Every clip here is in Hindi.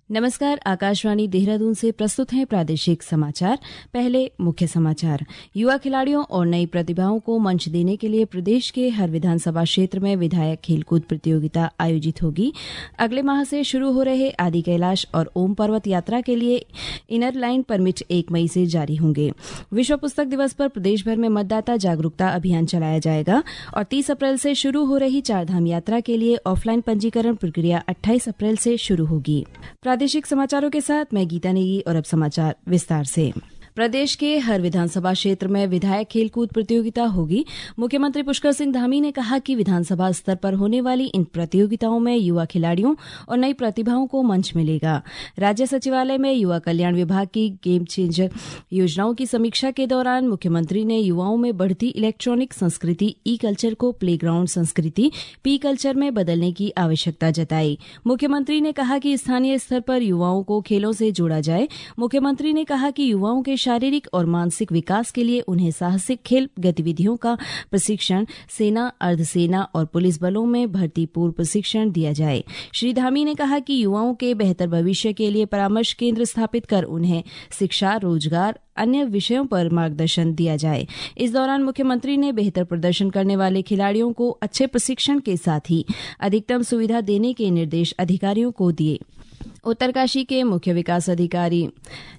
नमस्कार। आकाशवाणी देहरादून से प्रस्तुत हैं प्रादेशिक समाचार। पहले मुख्य समाचार। युवा खिलाड़ियों और नई प्रतिभाओं को मंच देने के लिए प्रदेश के हर विधानसभा क्षेत्र में विधायक खेलकूद प्रतियोगिता आयोजित होगी। अगले माह से शुरू हो रहे आदि कैलाश और ओम पर्वत यात्रा के लिए इनर लाइन परमिट 1 मई से जारी होंगे। विश्व पुस्तक दिवस पर प्रदेश भर में मतदाता जागरूकता अभियान चलाया जाएगा और 30 अप्रैल से शुरू हो रही चारधाम यात्रा के लिए ऑफलाइन पंजीकरण प्रक्रिया 28 अप्रैल से शुरू होगी। प्रादेशिक समाचारों के साथ मैं गीता नेगी और अब समाचार विस्तार से। प्रदेश के हर विधानसभा क्षेत्र में विधायक खेलकूद प्रतियोगिता होगी। मुख्यमंत्री पुष्कर सिंह धामी ने कहा कि विधानसभा स्तर पर होने वाली इन प्रतियोगिताओं में युवा खिलाड़ियों और नई प्रतिभाओं को मंच मिलेगा। राज्य सचिवालय में युवा कल्याण विभाग की गेम चेंजर योजनाओं की समीक्षा के दौरान मुख्यमंत्री ने युवाओं में बढ़ती इलेक्ट्रॉनिक संस्कृति ई कल्चर को प्लेग्राउंड संस्कृति पी कल्चर में बदलने की आवश्यकता जताई। मुख्यमंत्री ने कहा कि स्थानीय स्तर पर युवाओं को खेलों से जोड़ा जाए। मुख्यमंत्री ने कहा कि युवाओं के शारीरिक और मानसिक विकास के लिए उन्हें साहसिक खेल गतिविधियों का प्रशिक्षण सेना, अर्धसेना और पुलिस बलों में भर्ती पूर्व प्रशिक्षण दिया जाए। श्री धामी ने कहा कि युवाओं के बेहतर भविष्य के लिए परामर्श केंद्र स्थापित कर उन्हें शिक्षा, रोजगार, अन्य विषयों पर मार्गदर्शन दिया जाए। इस दौरान मुख्यमंत्री ने बेहतर प्रदर्शन करने वाले खिलाड़ियों को अच्छे प्रशिक्षण के साथ ही अधिकतम सुविधा देने के निर्देश अधिकारियों को दिए। उत्तरकाशी के मुख्य विकास अधिकारी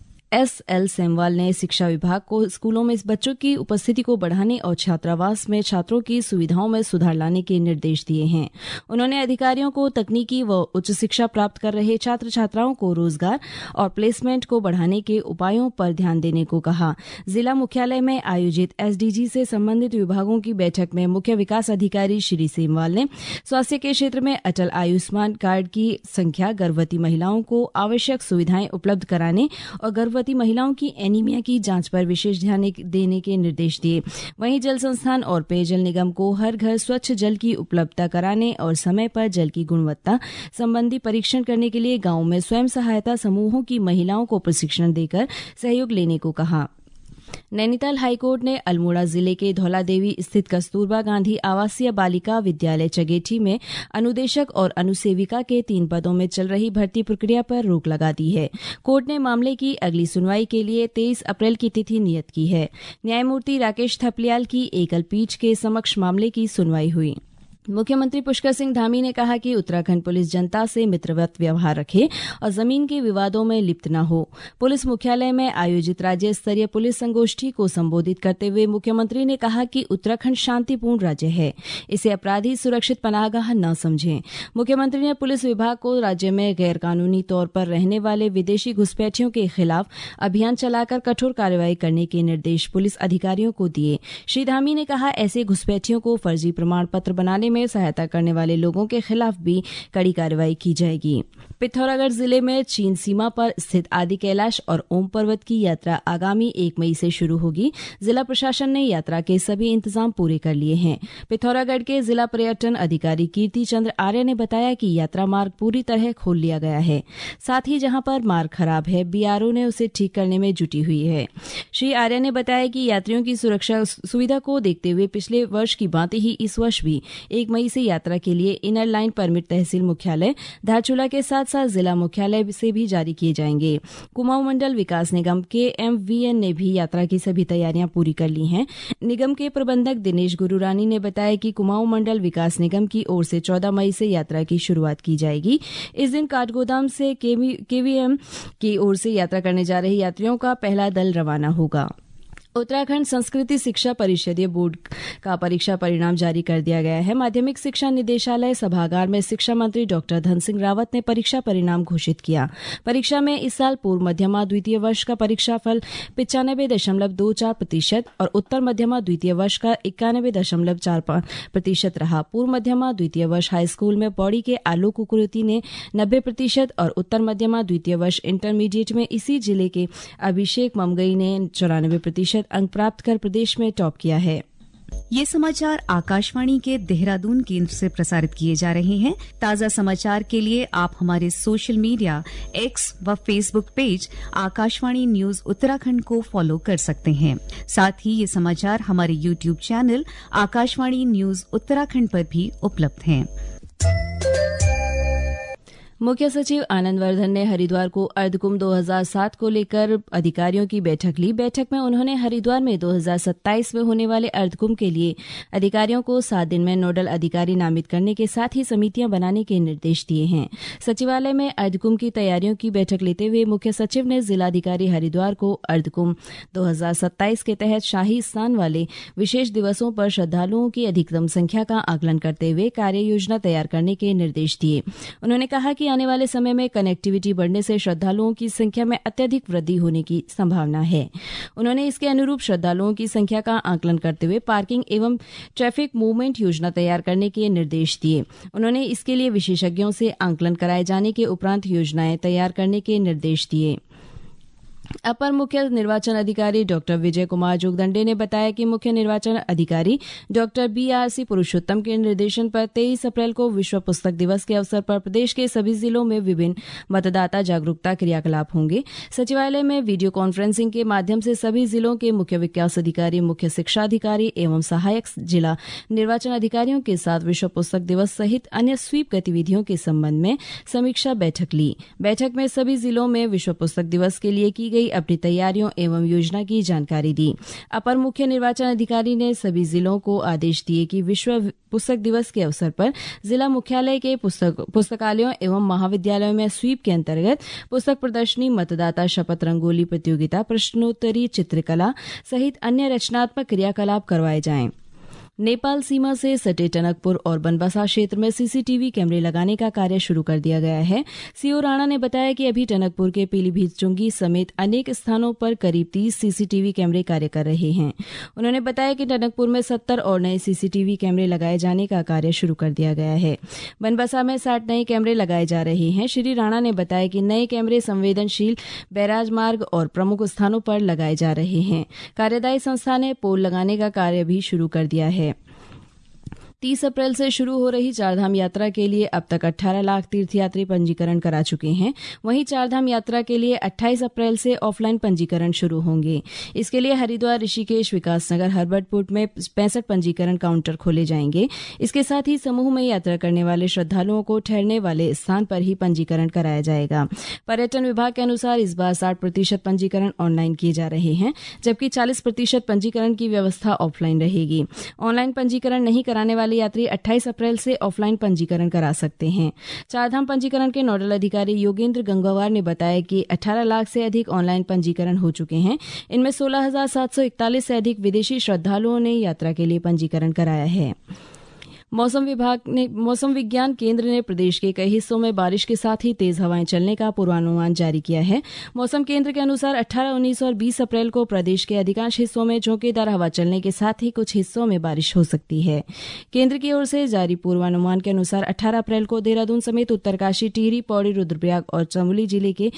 S.L. सेमवाल ने शिक्षा विभाग को स्कूलों में बच्चों की उपस्थिति को बढ़ाने और छात्रावास में छात्रों की सुविधाओं में सुधार लाने के निर्देश दिए हैं। उन्होंने अधिकारियों को तकनीकी व उच्च शिक्षा प्राप्त कर रहे छात्र छात्राओं को रोजगार और प्लेसमेंट को बढ़ाने के उपायों पर ध्यान देने को कहा। जिला मुख्यालय में आयोजित SDG से संबंधित विभागों की बैठक में मुख्य विकास अधिकारी श्री सेमवाल ने स्वास्थ्य के क्षेत्र में अटल आयुष्मान कार्ड की संख्या, गर्भवती महिलाओं को आवश्यक सुविधाएं उपलब्ध कराने और गर्भवती महिलाओं की एनीमिया की जांच पर विशेष ध्यान देने के निर्देश दिए। वहीं जल संस्थान और पेयजल निगम को हर घर स्वच्छ जल की उपलब्धता कराने और समय पर जल की गुणवत्ता संबंधी परीक्षण करने के लिए गांवों में स्वयं सहायता समूहों की महिलाओं को प्रशिक्षण देकर सहयोग लेने को कहा। नैनीताल हाईकोर्ट ने अल्मोड़ा जिले के धौलादेवी स्थित कस्तूरबा गांधी आवासीय बालिका विद्यालय चगेठी में अनुदेशक और अनुसेविका के 3 पदों में चल रही भर्ती प्रक्रिया पर रोक लगा दी है। कोर्ट ने मामले की अगली सुनवाई के लिए 23 अप्रैल की तिथि नियत की है। न्यायमूर्ति राकेश थपलियाल की एकल पीठ के समक्ष मामले की सुनवाई हुई। मुख्यमंत्री पुष्कर सिंह धामी ने कहा कि उत्तराखंड पुलिस जनता से मित्रवत व्यवहार रखे और जमीन के विवादों में लिप्त न हो। पुलिस मुख्यालय में आयोजित राज्य स्तरीय पुलिस संगोष्ठी को संबोधित करते हुए मुख्यमंत्री ने कहा कि उत्तराखंड शांतिपूर्ण राज्य है, इसे अपराधी सुरक्षित पनाहगाह न समझें। मुख्यमंत्री ने पुलिस विभाग को राज्य में गैरकानूनी तौर पर रहने वाले विदेशी घुसपैठियों के खिलाफ अभियान चलाकर कठोर कार्रवाई करने के निर्देश पुलिस अधिकारियों को दिए। श्री धामी ने कहा, ऐसे घुसपैठियों को फर्जी प्रमाण पत्र बनाने में सहायता करने वाले लोगों के खिलाफ भी कड़ी कार्रवाई की जाएगी। पिथौरागढ़ जिले में चीन सीमा पर स्थित आदि कैलाश और ओम पर्वत की यात्रा आगामी 1 मई से शुरू होगी। जिला प्रशासन ने यात्रा के सभी इंतजाम पूरे कर लिए हैं। पिथौरागढ़ के जिला पर्यटन अधिकारी कीर्ति चंद्र आर्य ने बताया कि यात्रा मार्ग पूरी तरह खोल लिया गया है। साथ ही जहां पर मार्ग खराब है, BRO ने उसे ठीक करने में जुटी हुई है। श्री आर्य ने बताया कि यात्रियों की सुरक्षा सुविधा को देखते हुए पिछले वर्ष की भांति ही इस वर्ष भी 1 मई से यात्रा के लिए इनर लाइन परमिट तहसील मुख्यालय धारचूला के साथ साथ जिला मुख्यालय से भी जारी किए जाएंगे। कुमाऊं मंडल विकास निगम के MVN ने भी यात्रा की सभी तैयारियां पूरी कर ली हैं। निगम के प्रबंधक दिनेश गुरुरानी ने बताया कि कुमाऊं मंडल विकास निगम की ओर से 14 मई से यात्रा की शुरुआत की जाएगी। इस दिन काठगोदाम से KVM की ओर से यात्रा करने जा रहे यात्रियों का पहला दल रवाना होगा। उत्तराखंड संस्कृति शिक्षा परिषदीय बोर्ड का परीक्षा परिणाम जारी कर दिया गया है। माध्यमिक शिक्षा निदेशालय सभागार में शिक्षा मंत्री डॉक्टर धन सिंह रावत ने परीक्षा परिणाम घोषित किया। परीक्षा में इस साल पूर्व मध्यमा द्वितीय वर्ष का परीक्षाफल 95.24% और उत्तर मध्यमा द्वितीय वर्ष का 91.45% रहा। पूर्व मध्यमा द्वितीय वर्ष हाई स्कूल में पौड़ी के आलोक कुकुरुति ने 90% और उत्तर मध्यमा द्वितीय वर्ष इंटरमीडिएट में इसी जिले के अभिषेक ममगई ने 94% अंक प्राप्त कर प्रदेश में टॉप किया है। ये समाचार आकाशवाणी के देहरादून केंद्र से प्रसारित किए जा रहे हैं। ताज़ा समाचार के लिए आप हमारे सोशल मीडिया X व Facebook page Akashvani news Uttarakhand को फॉलो कर सकते हैं। साथ ही ये समाचार हमारे YouTube channel Akashvani news Uttarakhand पर भी उपलब्ध हैं। मुख्य सचिव आनंद वर्धन ने हरिद्वार को अर्धकुंभ 2007 को लेकर अधिकारियों की बैठक ली। बैठक में उन्होंने हरिद्वार में 2027 में होने वाले अर्धकुंभ के लिए अधिकारियों को 7 दिन में नोडल अधिकारी नामित करने के साथ ही समितियां बनाने के निर्देश दिए हैं। सचिवालय में अर्धकुंभ की तैयारियों की बैठक लेते हुए मुख्य सचिव ने जिलाधिकारी हरिद्वार को अर्धकुंभ 2027 के तहत शाही स्नान वाले विशेष दिवसों पर श्रद्धालुओं की अधिकतम संख्या का आकलन करते हुए कार्य योजना तैयार करने के निर्देश दिए। उन्होंने कहा कि आने वाले समय में कनेक्टिविटी बढ़ने से श्रद्धालुओं की संख्या में अत्यधिक वृद्धि होने की संभावना है। उन्होंने इसके अनुरूप श्रद्धालुओं की संख्या का आकलन करते हुए पार्किंग एवं ट्रैफिक मूवमेंट योजना तैयार करने के निर्देश दिए। उन्होंने इसके लिए विशेषज्ञों से आकलन कराए जाने के उपरांत योजनाएं तैयार करने के निर्देश दिए। अपर मुख्य निर्वाचन अधिकारी डॉक्टर विजय कुमार जोगदंडे ने बताया कि मुख्य निर्वाचन अधिकारी डॉक्टर BRC पुरुषोत्तम के निर्देशन पर 23 अप्रैल को विश्व पुस्तक दिवस के अवसर पर प्रदेश के सभी जिलों में विभिन्न मतदाता जागरूकता क्रियाकलाप होंगे। सचिवालय में वीडियो कॉन्फ्रेंसिंग के माध्यम से सभी जिलों के मुख्य विकास अधिकारी, मुख्य शिक्षा अधिकारी एवं सहायक जिला निर्वाचन अधिकारियों के साथ विश्व पुस्तक दिवस सहित अन्य स्वीप गतिविधियों के संबंध में समीक्षा बैठक ली। बैठक में सभी जिलों में विश्व पुस्तक दिवस के लिए की अपनी तैयारियों एवं योजना की जानकारी दी। अपर मुख्य निर्वाचन अधिकारी ने सभी जिलों को आदेश दिए कि विश्व पुस्तक दिवस के अवसर पर जिला मुख्यालय के पुस्तकालयों एवं महाविद्यालयों में स्वीप के अंतर्गत पुस्तक प्रदर्शनी, मतदाता शपथ, रंगोली प्रतियोगिता, प्रश्नोत्तरी, चित्रकला सहित अन्य रचनात्मक क्रियाकलाप करवाए जाएं। नेपाल सीमा से सटे टनकपुर और बनबसा क्षेत्र में सीसीटीवी कैमरे लगाने का कार्य शुरू कर दिया गया है। सीओ राणा ने बताया कि अभी टनकपुर के पीलीभीत चुंगी समेत अनेक स्थानों पर करीब 30 सीसीटीवी कैमरे कार्य कर रहे हैं। उन्होंने बताया कि टनकपुर में 70 और नए सीसीटीवी कैमरे लगाए जाने का कार्य शुरू कर दिया गया है। बनबसा में 60 नए कैमरे लगाए जा रहे हैं। श्री राणा ने बताया कि नए कैमरे संवेदनशील बैराज मार्ग और प्रमुख स्थानों पर लगाए जा रहे हैं। कार्यदायी संस्था ने पोल लगाने का कार्य भी शुरू कर दिया है। 30 अप्रैल से शुरू हो रही चारधाम यात्रा के लिए अब तक 18 लाख तीर्थयात्री पंजीकरण करा चुके हैं। वहीं चारधाम यात्रा के लिए 28 अप्रैल से ऑफलाइन पंजीकरण शुरू होंगे। इसके लिए हरिद्वार, ऋषिकेश, विकासनगर, हर्बटपुर में 65 पंजीकरण काउंटर खोले जाएंगे। इसके साथ ही समूह में यात्रा करने वाले श्रद्धालुओं को ठहरने वाले स्थान पर ही पंजीकरण कराया जाएगा। पर्यटन विभाग के अनुसार इस बार 60% पंजीकरण ऑनलाइन किए जा रहे हैं, जबकि 40% पंजीकरण की व्यवस्था ऑफलाइन रहेगी। ऑनलाइन पंजीकरण नहीं कराने वाले यात्री 28 अप्रैल से ऑफलाइन पंजीकरण करा सकते हैं। चारधाम पंजीकरण के नोडल अधिकारी योगेंद्र गंगवार ने बताया कि 18 लाख से अधिक ऑनलाइन पंजीकरण हो चुके हैं। इनमें 16,741 से अधिक विदेशी श्रद्धालुओं ने यात्रा के लिए पंजीकरण कराया है। मौसम विज्ञान केंद्र ने प्रदेश के कई हिस्सों में बारिश के साथ ही तेज हवाएं चलने का पूर्वानुमान जारी किया है। मौसम केंद्र के अनुसार 18, 19 और 20 अप्रैल को प्रदेश के अधिकांश हिस्सों में झोंकेदार हवा चलने के साथ ही कुछ हिस्सों में बारिश हो सकती है। केंद्र की ओर से जारी पूर्वानुमान के अनुसार 18 अप्रैल को देहरादून समेत उत्तरकाशी, टिहरी, पौड़ी, रुद्रप्रयाग और चमोली जिले के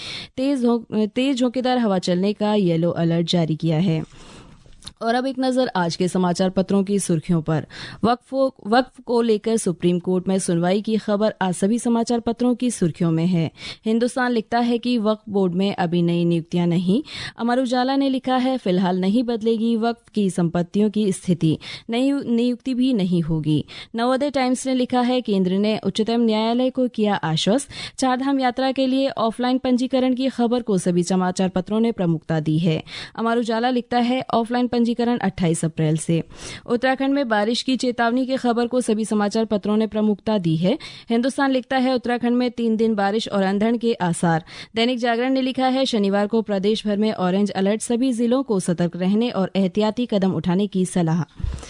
तेज झोंकेदार हवा चलने का येलो अलर्ट जारी किया है। और अब एक नजर आज के समाचार पत्रों की सुर्खियों पर। वक्फ को लेकर सुप्रीम कोर्ट में सुनवाई की खबर आज सभी समाचार पत्रों की सुर्खियों में है। हिंदुस्तान लिखता है कि वक्फ बोर्ड में अभी नई नियुक्तियां नहीं। अमर उजाला ने लिखा है फिलहाल नहीं बदलेगी वक्फ की संपत्तियों की स्थिति, नई नियुक्ति भी नहीं होगी। नवोदय टाइम्स ने लिखा है केंद्र ने उच्चतम न्यायालय को किया आश्वस्त। चारधाम यात्रा के लिए ऑफलाइन पंजीकरण की खबर को सभी समाचार पत्रों ने प्रमुखता दी है। अमर उजाला लिखता है ऑफलाइन पंजीकरण 28 अप्रैल से। उत्तराखंड में बारिश की चेतावनी की खबर को सभी समाचार पत्रों ने प्रमुखता दी है। हिंदुस्तान लिखता है उत्तराखंड में 3 दिन बारिश और अंधड़ के आसार। दैनिक जागरण ने लिखा है शनिवार को प्रदेश भर में ऑरेंज अलर्ट, सभी जिलों को सतर्क रहने और एहतियाती कदम उठाने की सलाह।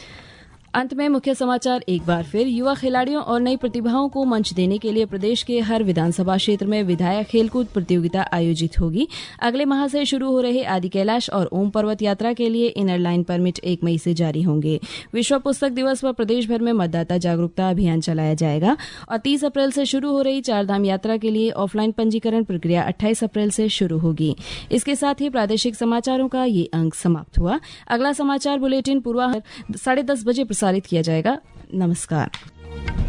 अंत में मुख्य समाचार एक बार फिर। युवा खिलाड़ियों और नई प्रतिभाओं को मंच देने के लिए प्रदेश के हर विधानसभा क्षेत्र में विधायक खेलकूद प्रतियोगिता आयोजित होगी। अगले माह से शुरू हो रहे आदि कैलाश और ओम पर्वत यात्रा के लिए इनर लाइन परमिट 1 मई से जारी होंगे। विश्व पुस्तक दिवस पर प्रदेश भर में मतदाता जागरूकता अभियान चलाया जाएगा और 30 अप्रैल से शुरू हो रही चारधाम यात्रा के लिए ऑफलाइन पंजीकरण प्रक्रिया 28 अप्रैल से शुरू होगी। इसके साथ ही प्रादेशिक समाचारों का ये अंक समाप्त हुआ। अगला समाचार बुलेटिन पूर्वा 10:30 बजे प्रसारित किया जाएगा। नमस्कार।